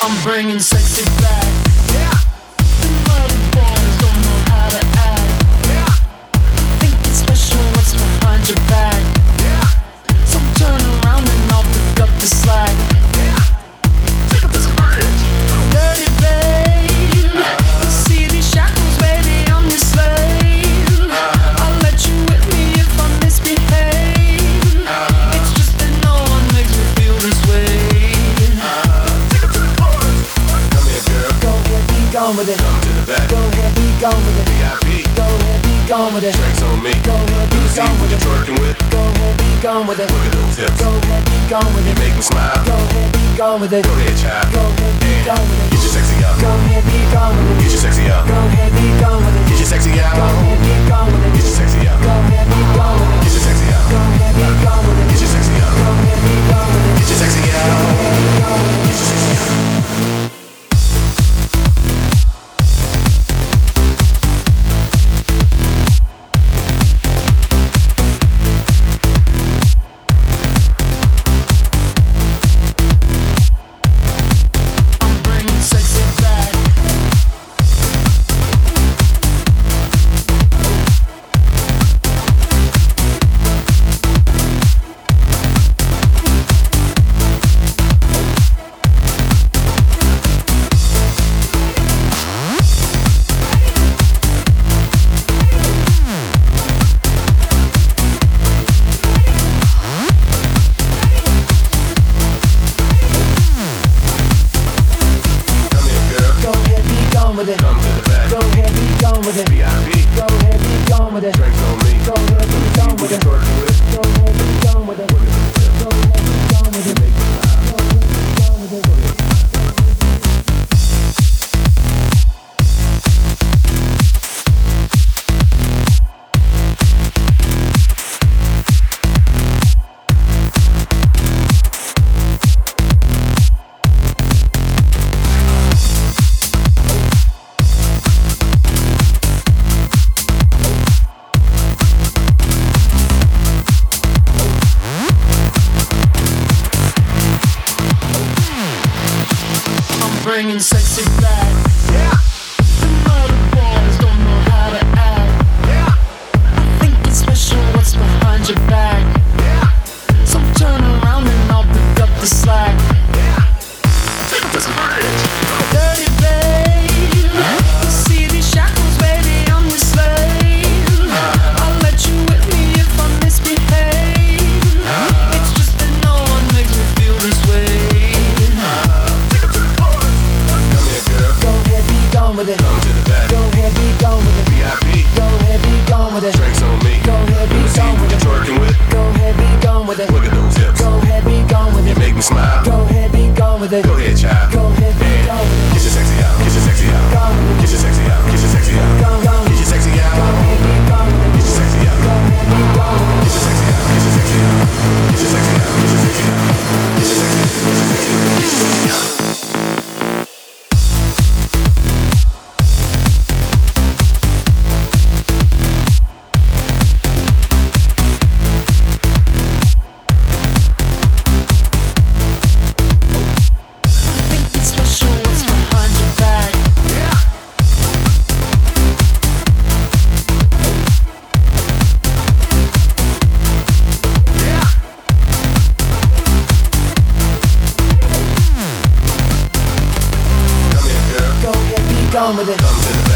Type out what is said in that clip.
I'm bringing sexy back. Yeah. And all the boys don't know how to act. Yeah. Think it's special what's behind your back. Yeah. So turn around and I'll pick up the slack. Yeah. Take up this bridge. Dirty babe. See these shackles, baby, I'm your slave. I'll let you with me if I misbehave. It's just that no one makes me feel this way. Gone with it. Come to the back. Go ahead, be gone with it. VIP. Go ahead, be gone with it. Drinks on me. Go ahead, be gone with it. Twerking with. Go ahead, be gone with it. Look at those hips. Go ahead, be gone with You it. make me smile. Go ahead, be gone with it. Go ahead, child. Go ahead, be gone with it. Get your sexy out. Go ahead, be gone with it. Get your sexy out. Go ahead, be gone with it. Get your sexy out. Go ahead, be gone with it. Get your sexy out. Go ahead, be gone with it. Get your sexy out. Go ahead, be gone with it. Get your sexy out. Go ahead, be gone with it. Get your sexy out. Get your sexy out. With it. Come to the back. Go ahead, be gone with it. VIP. Go ahead, be gone with it. Drinks on me. Go ahead, be gone with it. Twerking with. Go ahead, be gone with it. Go ahead, be gone with it. Go ahead, be gone with it. Bringing sexy back. Yeah. And all the boys don't know how to act. Yeah. I think it's special what's behind your back. Yeah. So turn around and I'll pick up the slack. Yeah. Take this bridge. Dirty babe. See these shackles, baby, I'm your slave. I'll let you with me if I misbehave. It's just that no one makes me feel this way. With it. Come to the back. Go ahead, be gone with it. VIP. Go ahead, be gone with it. Drinks on me. Go ahead, be gone with it. Twerking with. Go ahead, be gone with it. Look at those hips. Go ahead, be gone with You it. make me smile. Go ahead, be gone with it. Go ahead, child. Go ahead, be gone with it. Get your sexy out. Get your sexy out. Gone with it. Get your sexy out. Get your sexy out. Gone, gone. Get your sexy out. Go ahead, be gone with it. Get your sexy out. Go ahead, be gone with it. Get your sexy out. Get your sexy out. Get your sexy out. Get your sexy out. Get your sexy out. Get your sexy out. Get your sexy out. Gone with it. Come to the back.